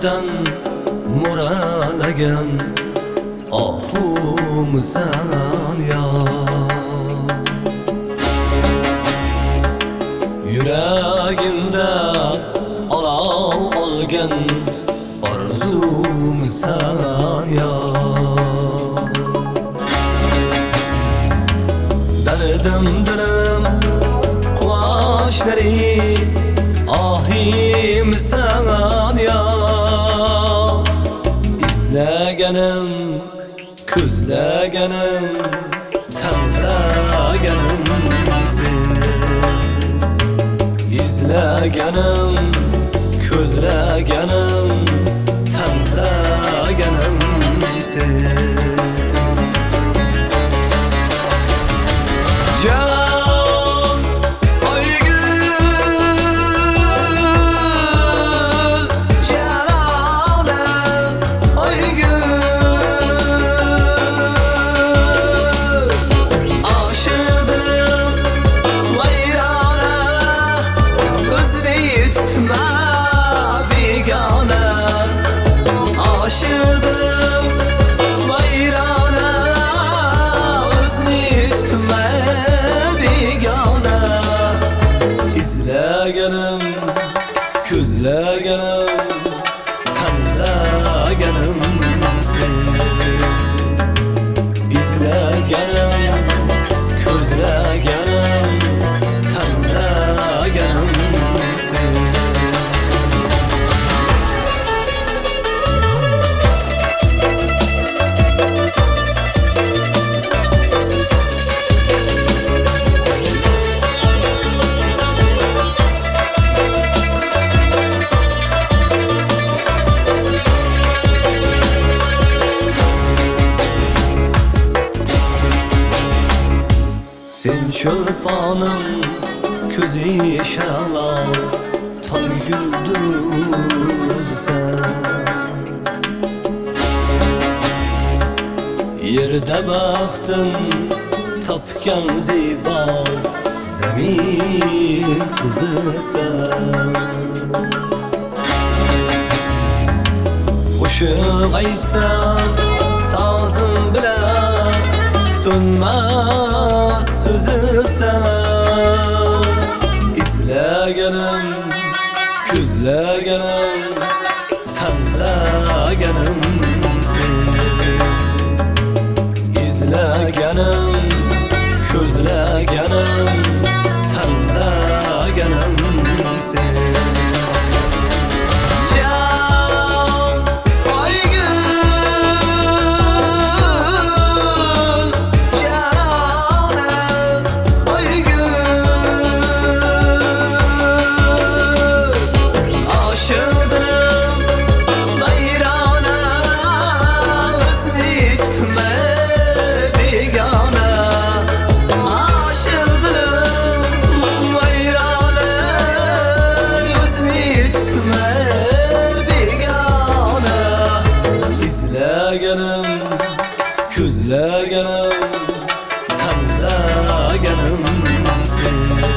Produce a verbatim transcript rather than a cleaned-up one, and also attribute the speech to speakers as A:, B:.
A: Kalpten moralagan ahumsan ya. Yüreğimde alav olgan arzumsan ya. Derdim dilim kulaşları ahimsan ya. İzlegenim, küzlegenim, temlegenim sen. İzlegenim, küzlegenim, temlegenim sen. Can Aygül, Celalim Aygül, aşığım gayrana, gözünü tutma bigane. Aşığım gayrana, gözünü tutma bigane. İzlegenim, küzlegenim, temlegenim sen. İzlegenim, küzlegenim, temlegenim sen. Sen çırpanın közü şalal, tam güldüzsen. Yerde baktın tapkan ziba, zemin kızısan. Qo'shiq aytsam sazim bilan sönmez sözüsen. İzlegenim, küzlegenim, temlegenim sen. İzlegenim, küzlegenim, temlegenim sen. Can Aygül, Celalim Aygül, aşığım gayrana, gözünü tutma bigane. Aşığım gayrana, gözünü tutma bigane. İzlegenim, küzlegenim, temlegenim sen.